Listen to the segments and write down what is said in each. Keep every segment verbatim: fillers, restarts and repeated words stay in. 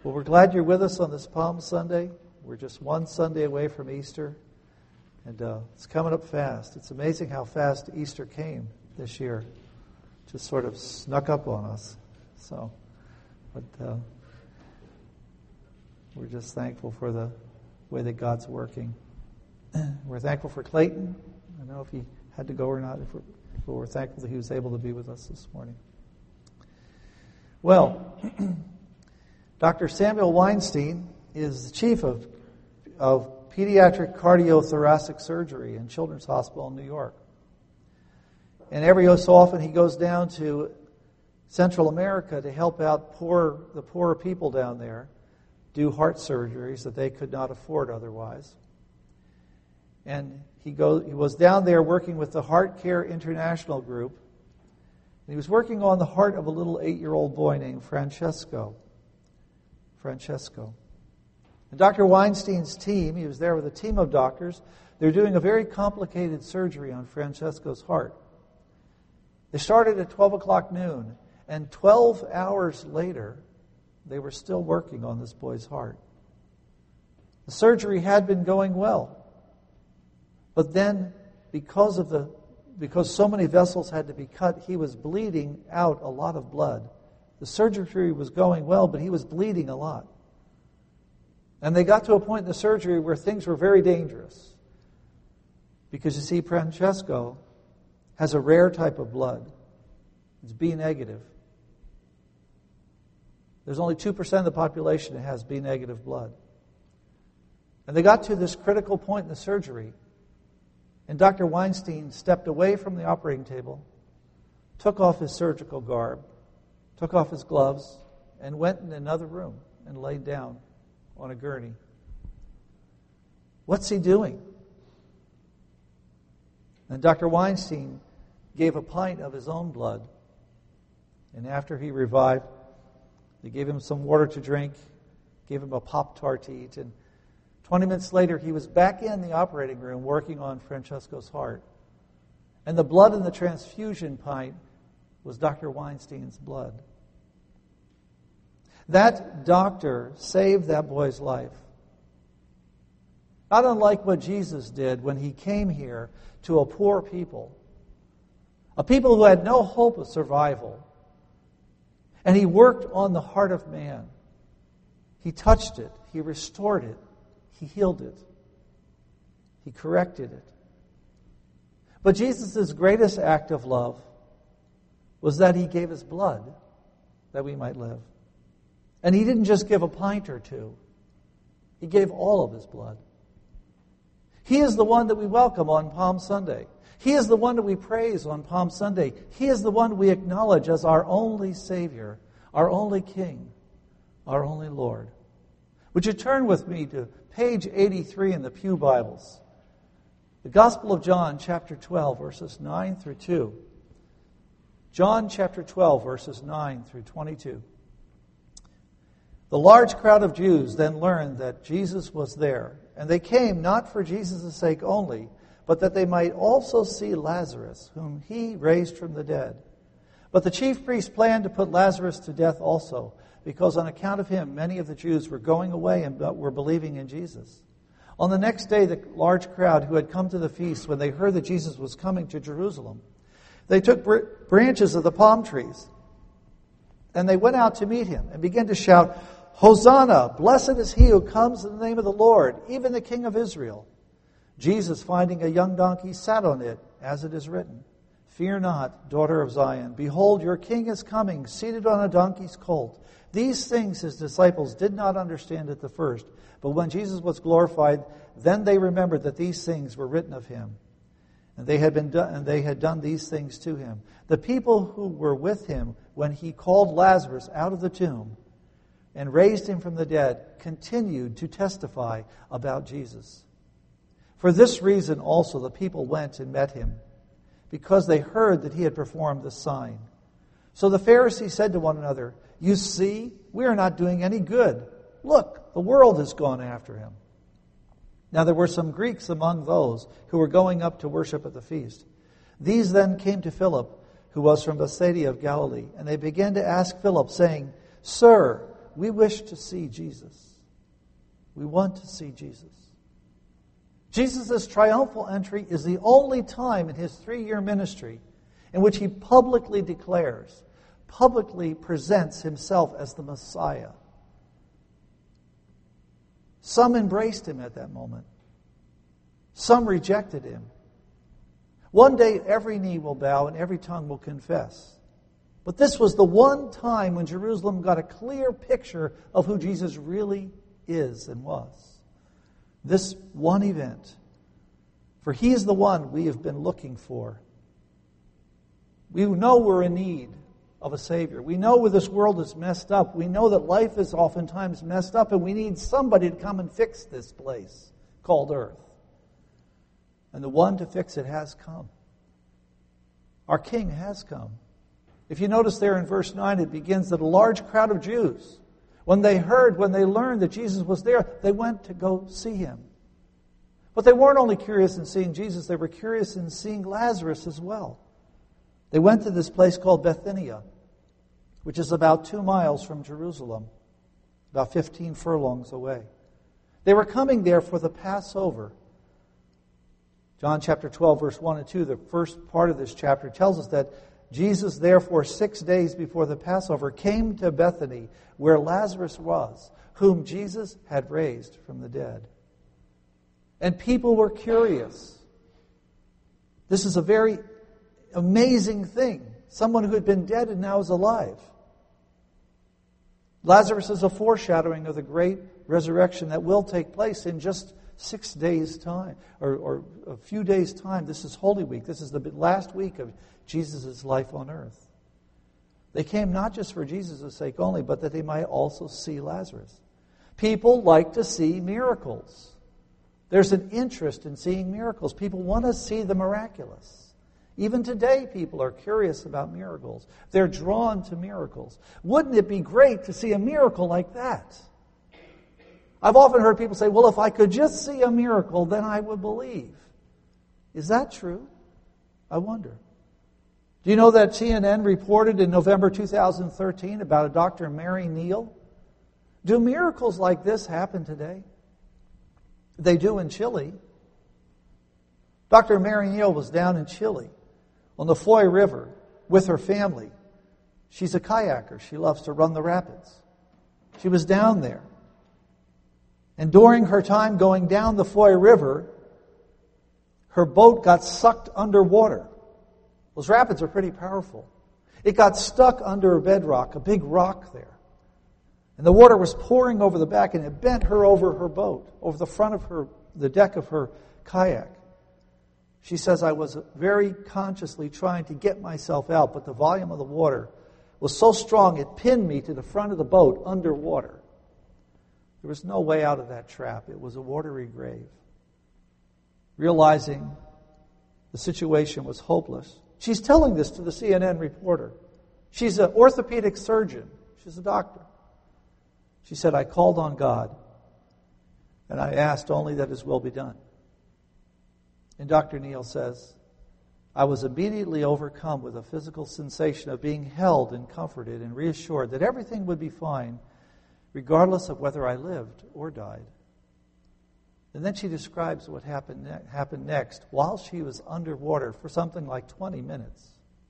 Well, we're glad you're with us on this Palm Sunday. We're just one Sunday away from Easter, and uh, it's coming up fast. It's amazing how fast Easter came this year. Just sort of snuck up on us. So, but uh, we're just thankful for the way that God's working. We're thankful for Clayton. I don't know if he had to go or not, if we're, but we're thankful that he was able to be with us this morning. Well, Doctor Samuel Weinstein is the chief of, of pediatric cardiothoracic surgery in Children's Hospital in New York. And every so often he goes down to Central America to help out poor the poorer people down there do heart surgeries that they could not afford otherwise. And he go, he was down there working with the Heart Care International Group. And he was working on the heart of a little eight-year-old boy named Francesco. Francesco. And Doctor Weinstein's team, he was there with a team of doctors, they're doing a very complicated surgery on Francesco's heart. They started at twelve o'clock noon, and twelve hours later, they were still working on this boy's heart. The surgery had been going well, but then because of the because so many vessels had to be cut, he was bleeding out a lot of blood. The surgery was going well, but he was bleeding a lot. And they got to a point in the surgery where things were very dangerous. Because you see, Francesco has a rare type of blood. It's B negative. There's only two percent of the population that has B negative blood. And they got to this critical point in the surgery, and Doctor Weinstein stepped away from the operating table, took off his surgical garb, took off his gloves, and went in another room and laid down on a gurney. What's he doing? And Doctor Weinstein gave a pint of his own blood. And after he revived, they gave him some water to drink, gave him a Pop-Tart to eat, and twenty minutes later he was back in the operating room working on Francesco's heart. And the blood in the transfusion pint was Doctor Weinstein's blood. That doctor saved that boy's life. Not unlike what Jesus did when he came here to a poor people, a people who had no hope of survival. And he worked on the heart of man. He touched it. He restored it. He healed it. He corrected it. But Jesus' greatest act of love was that he gave his blood that we might live. And he didn't just give a pint or two. He gave all of his blood. He is the one that we welcome on Palm Sunday. He is the one that we praise on Palm Sunday. He is the one we acknowledge as our only Savior, our only King, our only Lord. Would you turn with me to page eighty-three in the Pew Bibles? The Gospel of John, chapter twelve, verses nine through two. John chapter twelve, verses nine through twenty-two. The large crowd of Jews then learned that Jesus was there, and they came not for Jesus' sake only, but that they might also see Lazarus, whom he raised from the dead. But the chief priests planned to put Lazarus to death also, because on account of him many of the Jews were going away and were believing in Jesus. On the next day, the large crowd who had come to the feast, when they heard that Jesus was coming to Jerusalem, they took br- branches of the palm trees, and they went out to meet him and began to shout, "Hosanna! Blessed is he who comes in the name of the Lord, even the King of Israel." Jesus, finding a young donkey, sat on it, as it is written, "Fear not, daughter of Zion. Behold, your king is coming, seated on a donkey's colt." These things his disciples did not understand at the first, but when Jesus was glorified, then they remembered that these things were written of him, and they had been done, and they had done these things to him. The people who were with him when he called Lazarus out of the tomb and raised him from the dead continued to testify about Jesus. For this reason also the people went and met him, because they heard that he had performed this sign. So the Pharisees said to one another, "You see, we are not doing any good. Look, the world has gone after him." Now there were some Greeks among those who were going up to worship at the feast. These then came to Philip, who was from Bethsaida of Galilee, and they began to ask Philip, saying, "Sir, we wish to see Jesus. We want to see Jesus. Jesus' triumphal entry is the only time in his three-year ministry in which he publicly declares, publicly presents himself as the Messiah. Some embraced him at that moment. Some rejected him. One day every knee will bow and every tongue will confess. But this was the one time when Jerusalem got a clear picture of who Jesus really is and was. This one event. For he is the one we have been looking for. We know we're in need of a Savior. We know where this world is messed up. We know that life is oftentimes messed up, and we need somebody to come and fix this place called earth. And the one to fix it has come. Our King has come. If you notice there in verse nine, it begins that a large crowd of Jews, when they heard, when they learned that Jesus was there, they went to go see him. But they weren't only curious in seeing Jesus, they were curious in seeing Lazarus as well. They went to this place called Bethania, which is about two miles from Jerusalem, about fifteen furlongs away. They were coming there for the Passover. John chapter twelve, verse one and two, the first part of this chapter tells us that Jesus, therefore, six days before the Passover, came to Bethany, where Lazarus was, whom Jesus had raised from the dead. And people were curious. This is a very amazing thing. Someone who had been dead and now is alive. Lazarus is a foreshadowing of the great resurrection that will take place in just six days' time, or, or a few days' time. This is Holy Week. This is the last week of Jesus' life on earth. They came not just for Jesus' sake only, but that they might also see Lazarus. People like to see miracles. There's an interest in seeing miracles. People want to see the miraculous. Even today, people are curious about miracles. They're drawn to miracles. Wouldn't it be great to see a miracle like that? I've often heard people say, well, if I could just see a miracle, then I would believe. Is that true? I wonder. Do you know that C N N reported in November two thousand thirteen about a Doctor Mary Neal? Do miracles like this happen today? They do in Chile. Doctor Mary Neal was down in Chile on the Foy River with her family. She's a kayaker. She loves to run the rapids. She was down there. And during her time going down the Foy River, her boat got sucked underwater. Those rapids are pretty powerful. It got stuck under a bedrock, a big rock there. And the water was pouring over the back, and it bent her over her boat, over the front of her, the deck of her kayak. She says, I was very consciously trying to get myself out, but the volume of the water was so strong it pinned me to the front of the boat underwater. There was no way out of that trap. It was a watery grave. Realizing the situation was hopeless, she's telling this to the C N N reporter. She's an orthopedic surgeon. She's a doctor. She said, I called on God, and I asked only that His will be done. And Doctor Neal says, I was immediately overcome with a physical sensation of being held and comforted and reassured that everything would be fine, regardless of whether I lived or died. And then she describes what happened, ne- happened next while she was underwater for something like twenty minutes.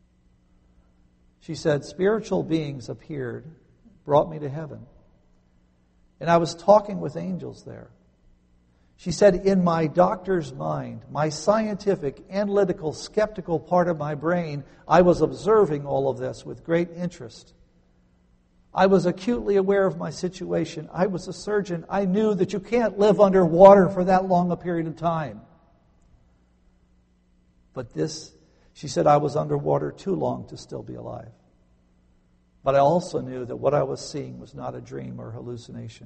She said, spiritual beings appeared, brought me to heaven. And I was talking with angels there. She said, in my doctor's mind, my scientific, analytical, skeptical part of my brain, I was observing all of this with great interest. I was acutely aware of my situation. I was a surgeon. I knew that you can't live underwater for that long a period of time. But this, she said, I was underwater too long to still be alive. But I also knew that what I was seeing was not a dream or hallucination.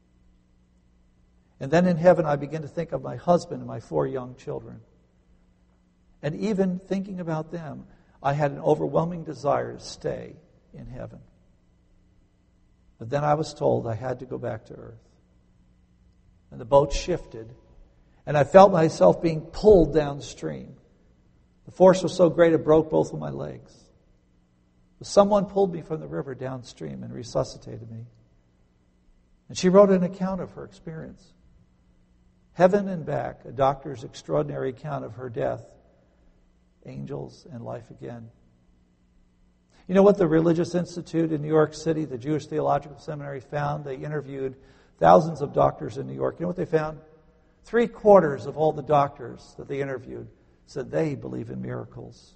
And then in heaven, I began to think of my husband and my four young children. And even thinking about them, I had an overwhelming desire to stay in heaven. But then I was told I had to go back to earth. And the boat shifted, and I felt myself being pulled downstream. The force was so great it broke both of my legs. But someone pulled me from the river downstream and resuscitated me. And she wrote an account of her experience. Heaven and Back, a doctor's extraordinary account of her death, angels, and life again. You know what the Religious Institute in New York City, the Jewish Theological Seminary, found? They interviewed thousands of doctors in New York. You know what they found? Three quarters of all the doctors that they interviewed said they believe in miracles.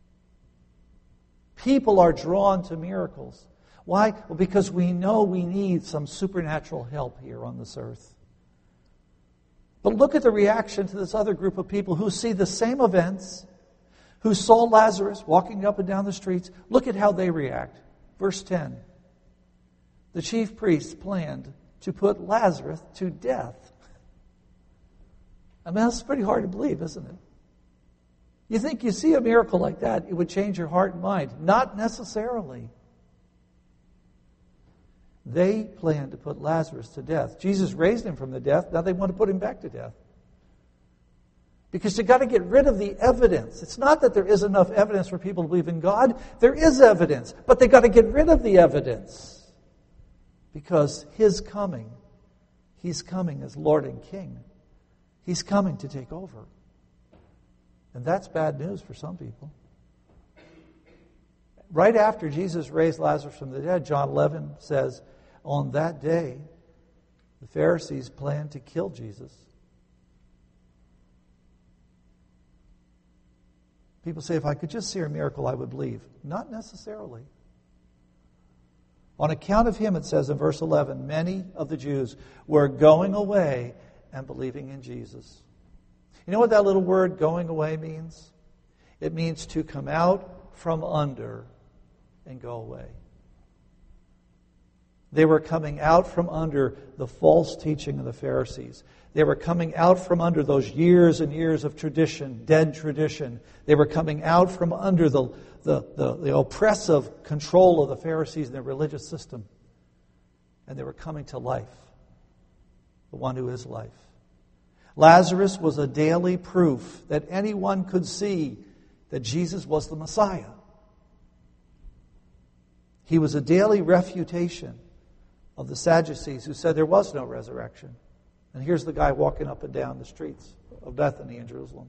People are drawn to miracles. Why? Well, because we know we need some supernatural help here on this earth. But look at the reaction to this other group of people who see the same events, who saw Lazarus walking up and down the streets. Look at how they react. Verse ten. The chief priests planned to put Lazarus to death. I mean, that's pretty hard to believe, isn't it? You think you see a miracle like that, it would change your heart and mind. Not necessarily. They planned to put Lazarus to death. Jesus raised him from the death. Now they want to put him back to death. Because you've got to get rid of the evidence. It's not that there is enough evidence for people to believe in God. There is evidence. But they've got to get rid of the evidence. Because His coming, He's coming as Lord and King. He's coming to take over. And that's bad news for some people. Right after Jesus raised Lazarus from the dead, John eleven says, on that day, the Pharisees planned to kill Jesus. People say, if I could just see a miracle, I would believe. Not necessarily. On account of him, it says in verse eleven, many of the Jews were going away and believing in Jesus. You know what that little word going away means? It means to come out from under and go away. They were coming out from under the false teaching of the Pharisees. They were coming out from under those years and years of tradition, dead tradition. They were coming out from under the, the, the, the oppressive control of the Pharisees and their religious system. And they were coming to life, the one who is life. Lazarus was a daily proof that anyone could see that Jesus was the Messiah. He was a daily refutation of the Sadducees who said there was no resurrection. And here's the guy walking up and down the streets of Bethany in Jerusalem.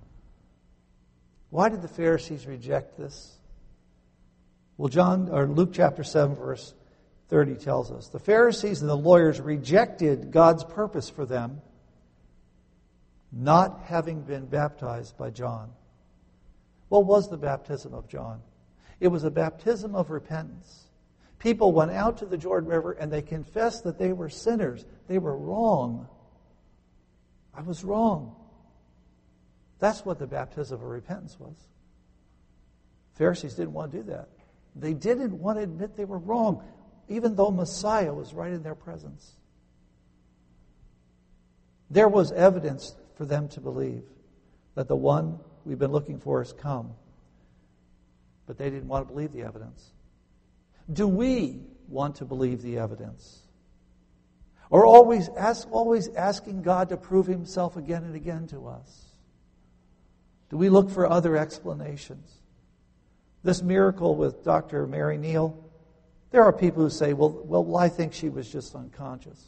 Why did the Pharisees reject this? Well, John or Luke chapter seven, verse thirty tells us the Pharisees and the lawyers rejected God's purpose for them, not having been baptized by John. What was the baptism of John? It was a baptism of repentance. People went out to the Jordan River and they confessed that they were sinners. They were wrong. I was wrong. That's what the baptism of repentance was. Pharisees didn't want to do that. They didn't want to admit they were wrong, even though Messiah was right in their presence. There was evidence for them to believe that the one we've been looking for has come. But they didn't want to believe the evidence. Do we want to believe the evidence? Or always ask, always asking God to prove Himself again and again to us? Do we look for other explanations? This miracle with Doctor Mary Neal, there are people who say, well, well, I think she was just unconscious.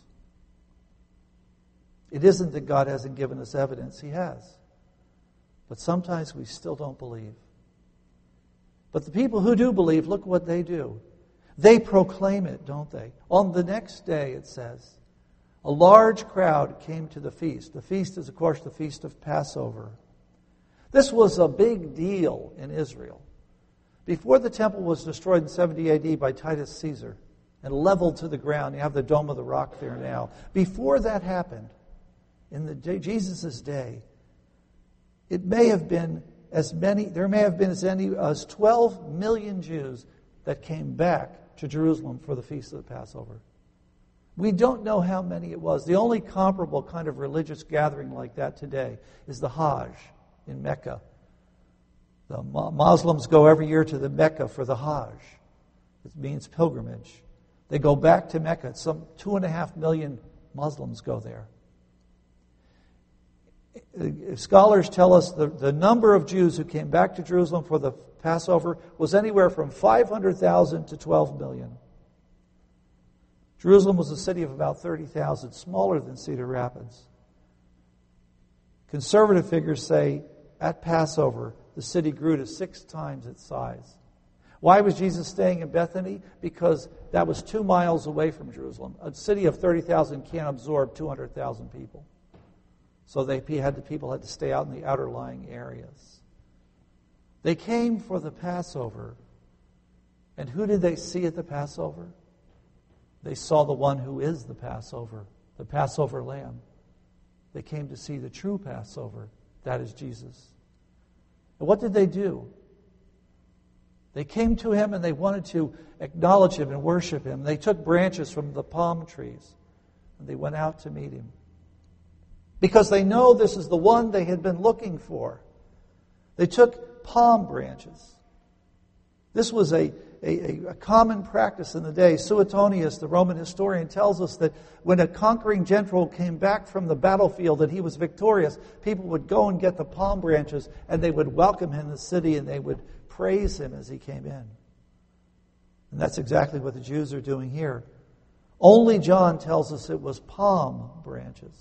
It isn't that God hasn't given us evidence. He has. But sometimes we still don't believe. But the people who do believe, look what they do. They proclaim it, don't they? On the next day, it says, a large crowd came to the feast. The feast is, of course, the feast of Passover. This was a big deal in Israel. Before the temple was destroyed in seventy A D by Titus Caesar and leveled to the ground, you have the Dome of the Rock there now. Before that happened, in the day, Jesus' day, it may have been as many, there may have been as many as twelve million Jews that came back to Jerusalem for the Feast of the Passover. We don't know how many it was. The only comparable kind of religious gathering like that today is the Hajj in Mecca. The Muslims go every year to the Mecca for the Hajj. It means pilgrimage. They go back to Mecca. Some two and a half million Muslims go there. Scholars tell us the, the number of Jews who came back to Jerusalem for the Passover was anywhere from five hundred thousand to twelve million. Jerusalem was a city of about thirty thousand, smaller than Cedar Rapids. Conservative figures say at Passover, the city grew to six times its size. Why was Jesus staying in Bethany? Because that was two miles away from Jerusalem. A city of thirty thousand can't absorb two hundred thousand people. So they had the people had to stay out in the outer lying areas. They came for the Passover. And who did they see at the Passover? They saw the one who is the Passover, the Passover lamb. They came to see the true Passover. That is Jesus. And what did they do? They came to him and they wanted to acknowledge him and worship him. They took branches from the palm trees and they went out to meet him. Because they know this is the one they had been looking for. They took palm branches. This was a, a, a common practice in the day. Suetonius, the Roman historian, tells us that when a conquering general came back from the battlefield and he was victorious, people would go and get the palm branches and they would welcome him in the city and they would praise him as he came in. And that's exactly what the Jews are doing here. Only John tells us it was palm branches.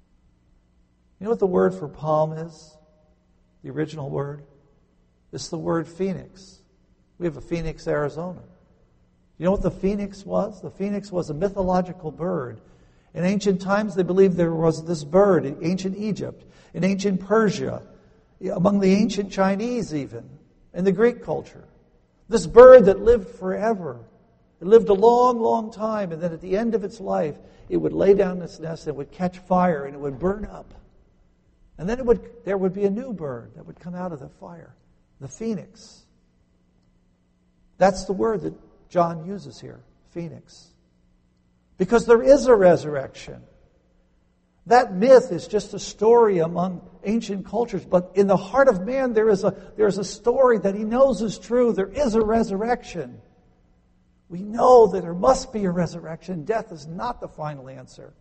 You know what the word for palm is? The original word? It's the word phoenix. We have a Phoenix, Arizona. You know what the phoenix was? The phoenix was a mythological bird. In ancient times, they believed there was this bird in ancient Egypt, in ancient Persia, among the ancient Chinese even, in the Greek culture. This bird that lived forever. It lived a long, long time, and then at the end of its life, it would lay down its nest and it would catch fire and it would burn up. And then it would there would be a new bird that would come out of the fire, the phoenix. That's the word that John uses here, phoenix. Because there is a resurrection. That myth is just a story among ancient cultures, but in the heart of man there is a there is a story that he knows is true. There is a resurrection. We know that there must be a resurrection. Death is not the final answer.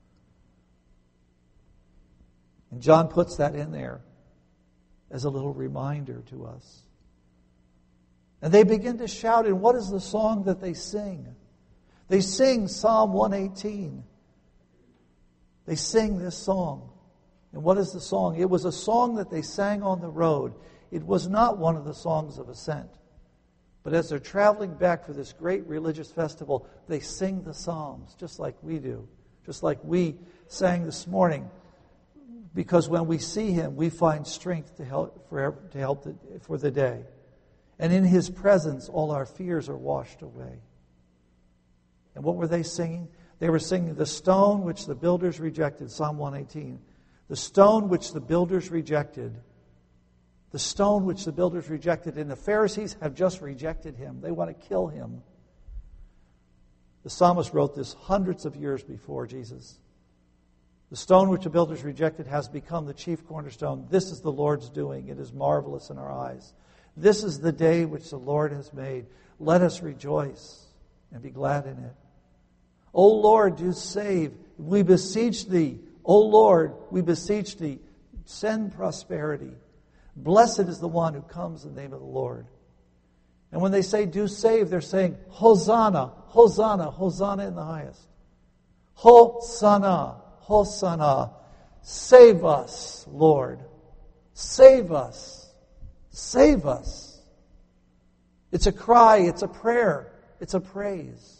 And John puts that in there as a little reminder to us. And they begin to shout, and what is the song that they sing? They sing Psalm one eighteen. They sing this song. And what is the song? It was a song that they sang on the road. It was not one of the songs of ascent. But as they're traveling back for this great religious festival, they sing the Psalms, just like we do. Just like we sang this morning. Because when we see him, we find strength to help for, to help the, for the day. And in his presence, all our fears are washed away. And what were they singing? They were singing the stone which the builders rejected, Psalm one eighteen. The stone which the builders rejected. The stone which the builders rejected. And the Pharisees have just rejected him. They want to kill him. The psalmist wrote this hundreds of years before Jesus. The stone which the builders rejected has become the chief cornerstone. This is the Lord's doing. It is marvelous in our eyes. This is the day which the Lord has made. Let us rejoice and be glad in it. O Lord, do save. We beseech thee. O Lord, we beseech thee. Send prosperity. Blessed is the one who comes in the name of the Lord. And when they say do save, they're saying Hosanna, Hosanna, Hosanna in the highest. Hosanna, Hosanna. Save us, Lord. Save us. Save us. It's a cry, it's a prayer, it's a praise.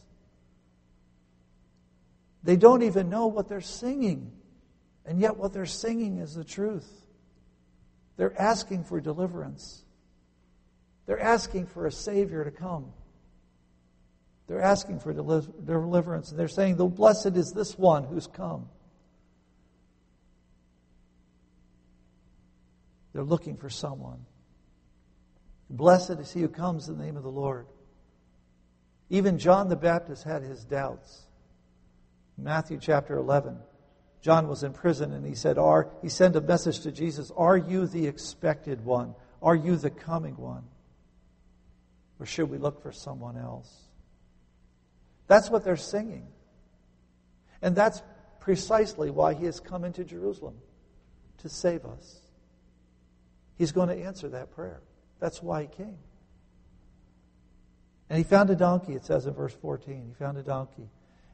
They don't even know what they're singing, and yet what they're singing is the truth. They're asking for deliverance. They're asking for a Savior to come. They're asking for deliverance, and they're saying, the blessed is this one who's come. They're looking for someone. Blessed is he who comes in the name of the Lord. Even John the Baptist had his doubts. Matthew chapter eleven. John was in prison and he said, "Are he sent a message to Jesus, are you the expected one? Are you the coming one? Or should we look for someone else?" That's what they're singing. And that's precisely why he has come into Jerusalem, to save us. He's going to answer that prayer. That's why he came. And he found a donkey, it says in verse fourteen. He found a donkey.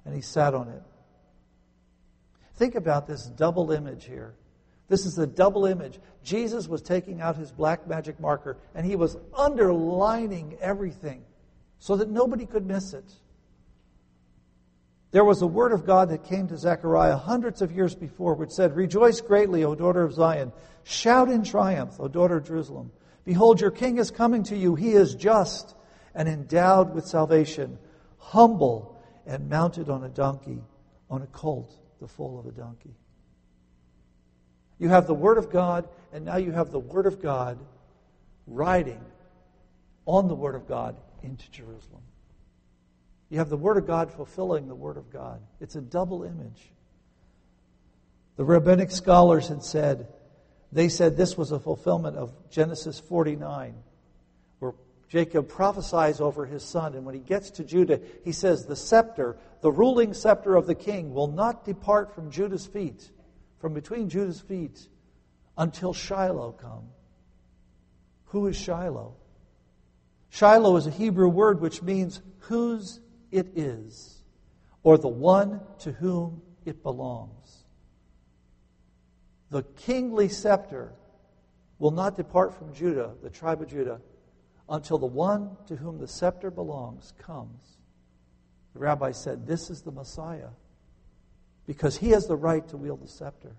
and he sat on it. Think about this double image here. This is the double image. Jesus was taking out his black magic marker, and he was underlining everything so that nobody could miss it. There was a word of God that came to Zechariah hundreds of years before, which said, "Rejoice greatly, O daughter of Zion. Shout in triumph, O daughter of Jerusalem. Behold, your king is coming to you. He is just and endowed with salvation, humble and mounted on a donkey, on a colt, the foal of a donkey." You have the Word of God, and now you have the Word of God riding on the Word of God into Jerusalem. You have the Word of God fulfilling the Word of God. It's a double image. The rabbinic scholars had said, they said this was a fulfillment of Genesis forty-nine, where Jacob prophesies over his son, and when he gets to Judah, he says, the scepter, the ruling scepter of the king, will not depart from Judah's feet, from between Judah's feet, until Shiloh come. Who is Shiloh? Shiloh is a Hebrew word which means whose it is, or the one to whom it belongs. The kingly scepter will not depart from Judah, the tribe of Judah, until the one to whom the scepter belongs comes. The rabbi said, this is the Messiah, because he has the right to wield the scepter.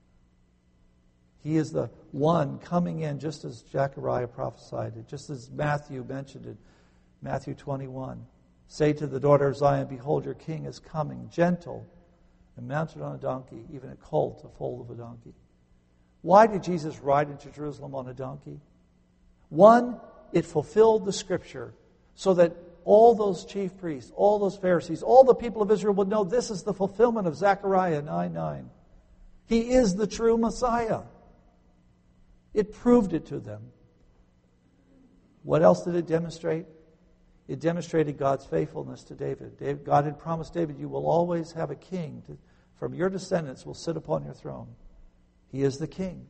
He is the one coming in, just as Zechariah prophesied it, just as Matthew mentioned it, Matthew twenty-one. Say to the daughter of Zion, behold, your king is coming, gentle and mounted on a donkey, even a colt, a foal of a donkey. Why did Jesus ride into Jerusalem on a donkey? One, it fulfilled the Scripture so that all those chief priests, all those Pharisees, all the people of Israel would know this is the fulfillment of Zechariah nine nine. He is the true Messiah. It proved it to them. What else did it demonstrate? It demonstrated God's faithfulness to David. David. God had promised David, you will always have a king to, from your descendants will sit upon your throne. He is the king.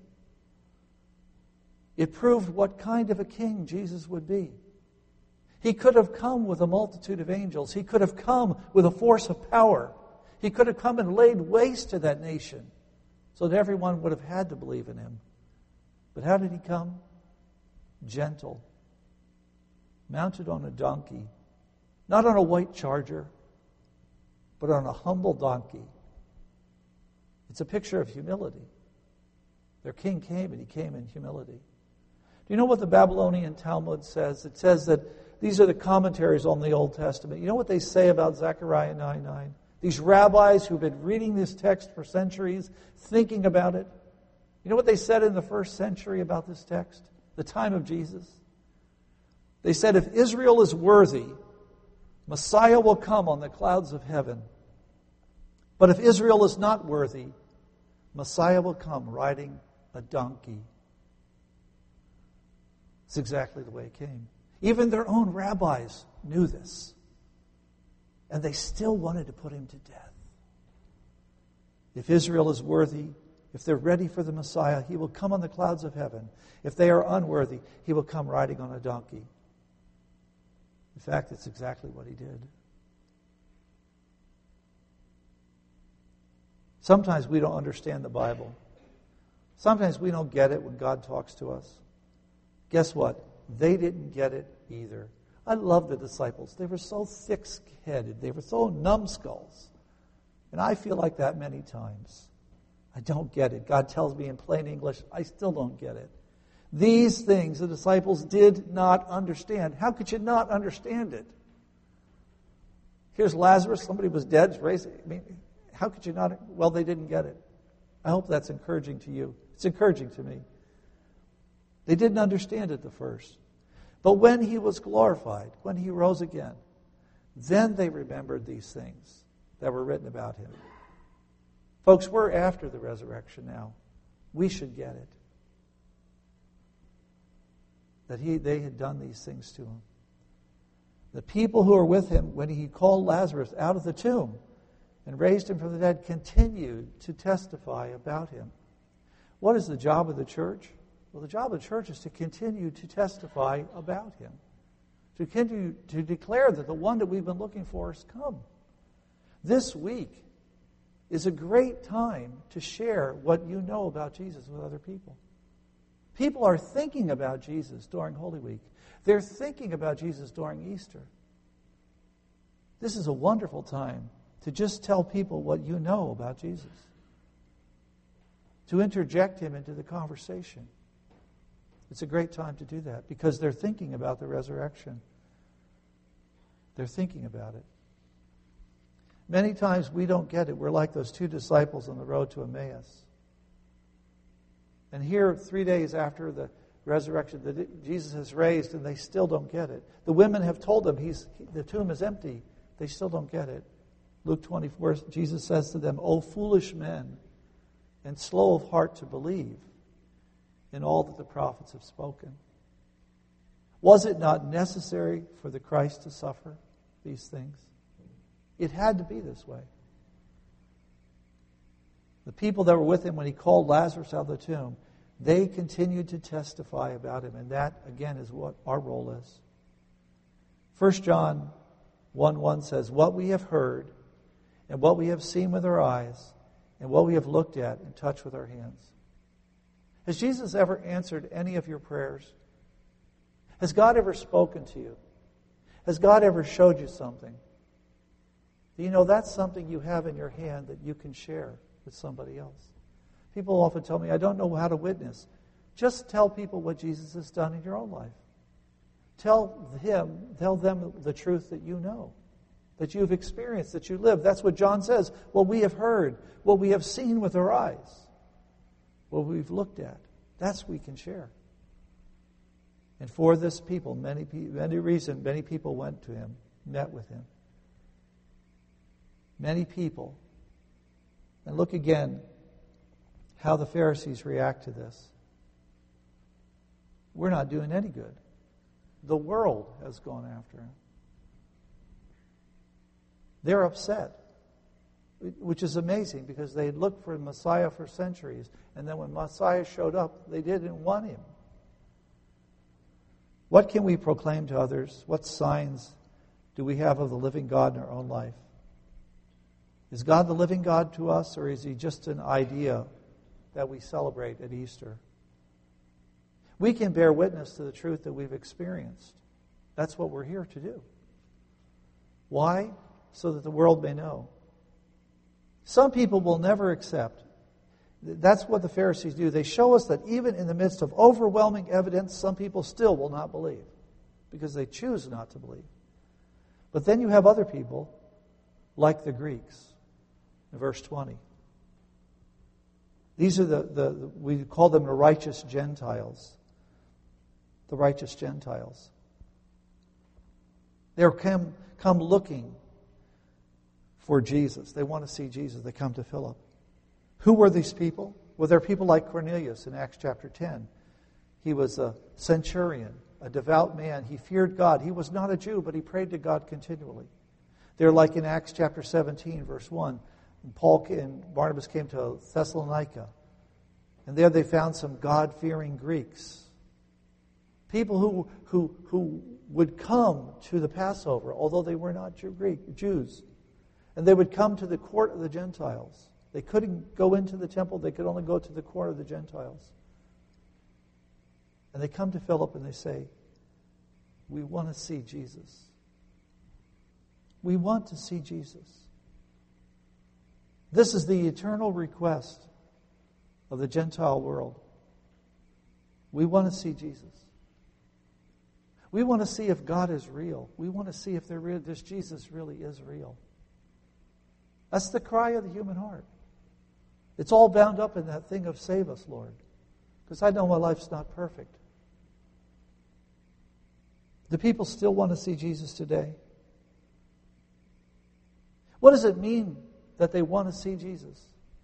It proved what kind of a king Jesus would be. He could have come with a multitude of angels. He could have come with a force of power. He could have come and laid waste to that nation so that everyone would have had to believe in him. But how did he come? Gentle. Mounted on a donkey. Not on a white charger, but on a humble donkey. It's a picture of humility. Their king came, and he came in humility. Do you know what the Babylonian Talmud says? It says that these are the commentaries on the Old Testament. You know what they say about Zechariah nine nine? These rabbis who've been reading this text for centuries, thinking about it. You know what they said in the first century about this text? The time of Jesus? They said, if Israel is worthy, Messiah will come on the clouds of heaven. But if Israel is not worthy, Messiah will come riding a donkey. It's exactly the way it came. Even their own rabbis knew this. And they still wanted to put him to death. If Israel is worthy, if they're ready for the Messiah, he will come on the clouds of heaven. If they are unworthy, he will come riding on a donkey. In fact, it's exactly what he did. Sometimes we don't understand the Bible. Sometimes we don't get it when God talks to us. Guess what? They didn't get it either. I love the disciples. They were so thick-headed. They were so numbskulls. And I feel like that many times. I don't get it. God tells me in plain English, I still don't get it. These things the disciples did not understand. How could you not understand it? Here's Lazarus. Somebody was dead. Raised. I mean, how could you not? Well, they didn't get it. I hope that's encouraging to you. It's encouraging to me. They didn't understand it at first. But when he was glorified, when he rose again, then they remembered these things that were written about him. Folks, we're after the resurrection now. We should get it. That he, they had done these things to him. The people who were with him when he called Lazarus out of the tomb and raised him from the dead continued to testify about him. What is the job of the church? Well, the job of the church is to continue to testify about him. To continue to declare that the one that we've been looking for has come. This week is a great time to share what you know about Jesus with other people. People are thinking about Jesus during Holy Week. They're thinking about Jesus during Easter. This is a wonderful time to just tell people what you know about Jesus. To interject him into the conversation. It's a great time to do that because they're thinking about the resurrection. They're thinking about it. Many times we don't get it. We're like those two disciples on the road to Emmaus. And here, three days after the resurrection, that Jesus has raised, and they still don't get it. The women have told them he's, the tomb is empty. They still don't get it. Luke twenty-four, Jesus says to them, "O foolish men, and slow of heart to believe in all that the prophets have spoken." Was it not necessary for the Christ to suffer these things? It had to be this way. The people that were with him when he called Lazarus out of the tomb, they continued to testify about him. And that, again, is what our role is. First John one one says, "What we have heard and what we have seen with our eyes and what we have looked at and touched with our hands." Has Jesus ever answered any of your prayers? Has God ever spoken to you? Has God ever showed you something? Do you know that's something you have in your hand that you can share with somebody else? People often tell me, "I don't know how to witness." Just tell people what Jesus has done in your own life. Tell him, tell them the truth that you know, that you've experienced, that you live. That's what John says. What we have heard, what we have seen with our eyes, what we've looked at, that's what we can share. And for this people, many many reason, many people went to him, met with him. Many people. And look again how the Pharisees react to this. We're not doing any good. The world has gone after him. They're upset, which is amazing because they had looked for Messiah for centuries, and then when Messiah showed up, they didn't want him. What can we proclaim to others? What signs do we have of the living God in our own life? Is God the living God to us, or is he just an idea that we celebrate at Easter? We can bear witness to the truth that we've experienced. That's what we're here to do. Why? So that the world may know. Some people will never accept. That's what the Pharisees do. They show us that even in the midst of overwhelming evidence, some people still will not believe because they choose not to believe. But then you have other people, like the Greeks, in verse twenty. These are the, the, the we call them the righteous Gentiles. The righteous Gentiles. They're come, come looking for Jesus. They want to see Jesus. They come to Philip. Who were these people? Well, they're people like Cornelius in Acts chapter ten. He was a centurion, a devout man. He feared God. He was not a Jew, but he prayed to God continually. They're like in Acts chapter seventeen, verse one. And Paul and Barnabas came to Thessalonica. And there they found some God-fearing Greeks. People who, who, who would come to the Passover, although they were not Jew, Greek, Jews. And they would come to the court of the Gentiles. They couldn't go into the temple. They could only go to the court of the Gentiles. And they come to Philip and they say, "We want to see Jesus. We want to see Jesus." This is the eternal request of the Gentile world. We want to see Jesus. We want to see if God is real. We want to see if there really, this Jesus really is real. That's the cry of the human heart. It's all bound up in that thing of "Save us, Lord." Because I know my life's not perfect. Do people still want to see Jesus today? What does it mean that they want to see Jesus?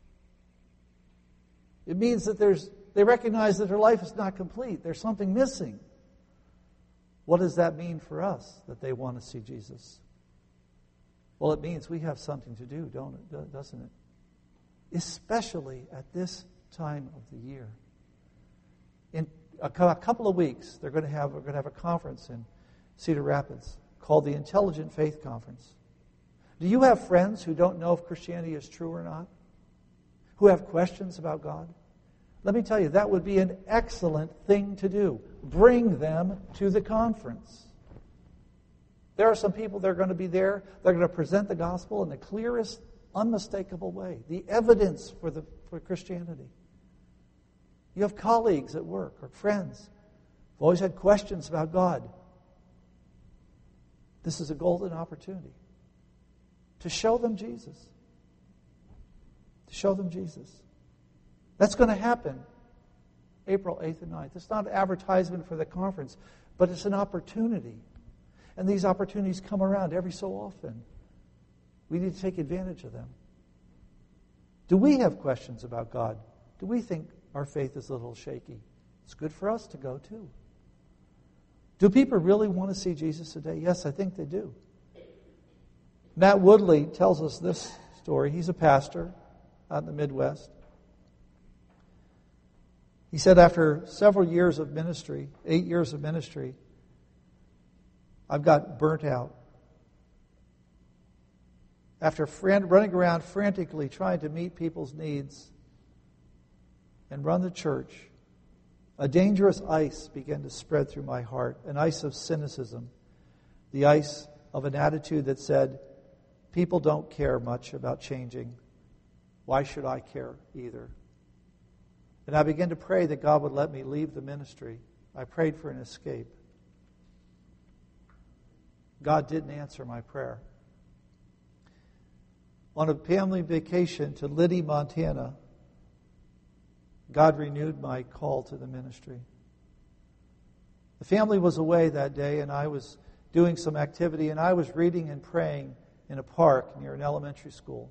It means that there's they recognize that their life is not complete. There's something missing. What does that mean for us, that they want to see Jesus? Well, it means we have something to do, don't it? Doesn't it? Especially at this time of the year. In a couple of weeks, they're going to have we're going to have a conference in Cedar Rapids called the Intelligent Faith Conference. Do you have friends who don't know if Christianity is true or not? Who have questions about God? Let me tell you, that would be an excellent thing to do. Bring them to the conference. There are some people that are going to be there. They're going to present the gospel in the clearest, unmistakable way. The evidence for, the, for Christianity. You have colleagues at work or friends who've always had questions about God. This is a golden opportunity to show them Jesus. To show them Jesus. That's going to happen April eighth and ninth. It's not an advertisement for the conference, but it's an opportunity. And these opportunities come around every so often. We need to take advantage of them. Do we have questions about God? Do we think our faith is a little shaky? It's good for us to go too. Do people really want to see Jesus today? Yes, I think they do. Matt Woodley tells us this story. He's a pastor out in the Midwest. He said, after several years of ministry, eight years of ministry, I've got burnt out. After fran- running around frantically trying to meet people's needs and run the church, a dangerous ice began to spread through my heart, an ice of cynicism, the ice of an attitude that said, people don't care much about changing. Why should I care either? And I began to pray that God would let me leave the ministry. I prayed for an escape. God didn't answer my prayer. On a family vacation to Liddy, Montana, God renewed my call to the ministry. The family was away that day, and I was doing some activity, and I was reading and praying in a park near an elementary school.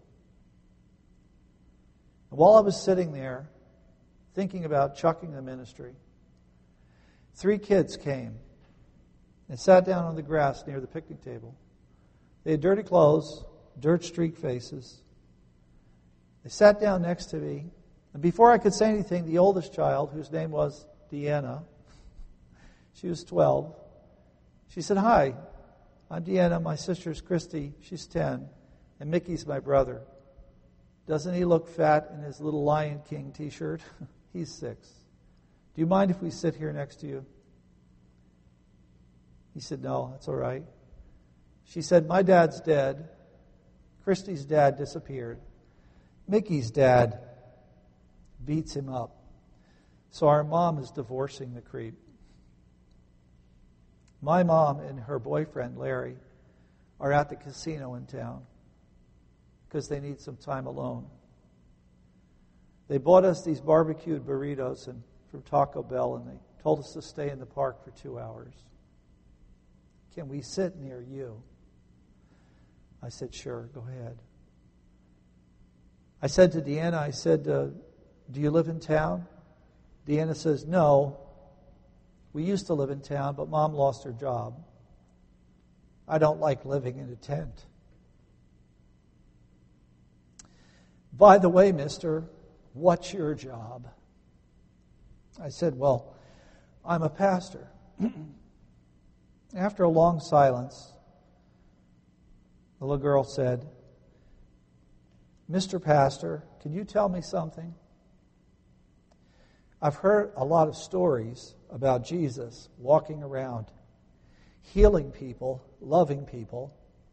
And while I was sitting there, thinking about chucking the ministry, three kids came and sat down on the grass near the picnic table. They had dirty clothes, dirt-streaked faces. They sat down next to me, and before I could say anything, the oldest child, whose name was Deanna, she was twelve, she said, "Hi, I'm Deanna, my sister's Christy, she's ten, and Mickey's my brother. Doesn't he look fat in his little Lion King t-shirt? He's six. Do you mind if we sit here next to you?" He said, "No, that's all right." She said, "My dad's dead. Christy's dad disappeared. Mickey's dad beats him up. So our mom is divorcing the creep. My mom and her boyfriend, Larry, are at the casino in town because they need some time alone. They bought us these barbecued burritos and from Taco Bell, and they told us to stay in the park for two hours. Can we sit near you?" I said, "Sure, go ahead." I said to Deanna, I said, uh, "Do you live in town?" Deanna says, "No. We used to live in town, but Mom lost her job. I don't like living in a tent." "By the way, mister, what's your job?" I said, "Well, I'm a pastor." After a long silence, the little girl said, "Mister Pastor, can you tell me something? I've heard a lot of stories about Jesus walking around, healing people, loving people.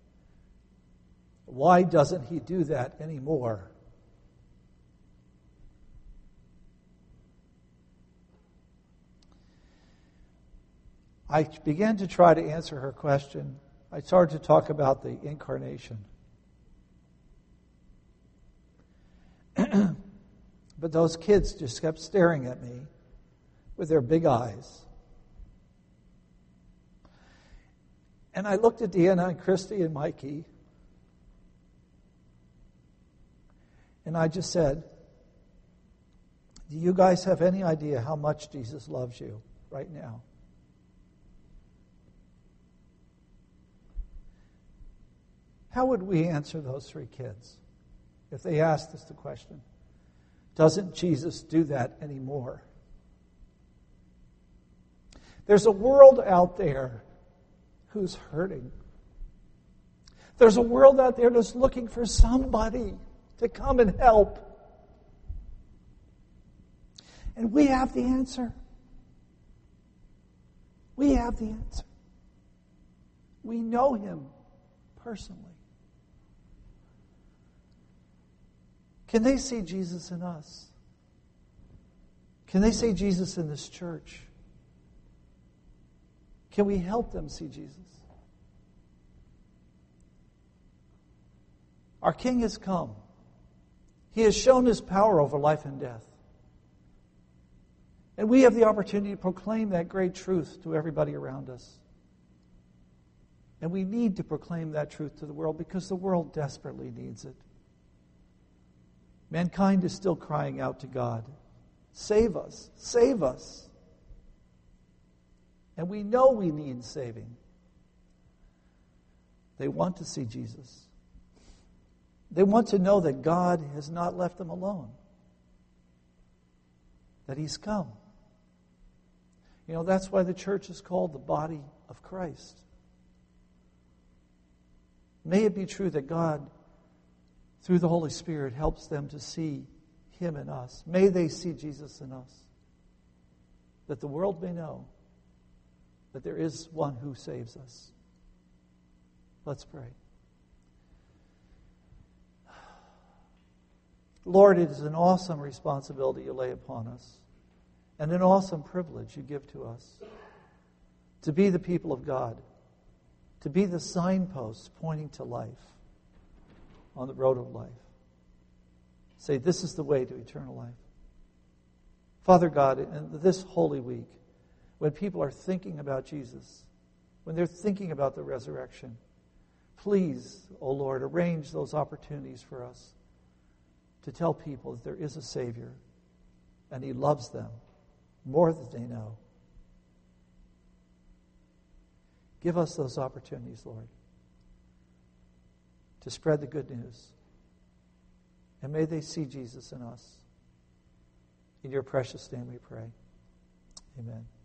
Why doesn't he do that anymore?" I began to try to answer her question. I started to talk about the incarnation. But those kids just kept staring at me with their big eyes. And I looked at Deanna and Christy and Mikey, and I just said, "Do you guys have any idea how much Jesus loves you right now?" How would we answer those three kids if they asked us the question, doesn't Jesus do that anymore? There's a world out there who's hurting. There's a world out there that's looking for somebody to come and help. And we have the answer. We have the answer. We know Him personally. Can they see Jesus in us? Can they see Jesus in this church? Can we help them see Jesus? Our King has come. He has shown His power over life and death. And we have the opportunity to proclaim that great truth to everybody around us. And we need to proclaim that truth to the world because the world desperately needs it. Mankind is still crying out to God, save us, save us. And we know we need saving. They want to see Jesus. They want to know that God has not left them alone, that He's come. You know, that's why the church is called the body of Christ. May it be true that God, through the Holy Spirit, helps them to see Him in us. May they see Jesus in us. That the world may know that there is one who saves us. Let's pray. Lord, it is an awesome responsibility you lay upon us, and an awesome privilege you give to us to be the people of God, to be the signposts pointing to life on the road of life. Say, this is the way to eternal life. Father God, in this Holy Week, when people are thinking about Jesus, when they're thinking about the resurrection, please, O Lord, arrange those opportunities for us to tell people that there is a Savior and He loves them more than they know. Give us those opportunities, Lord, to spread the good news. And may they see Jesus in us. In your precious name we pray. Amen.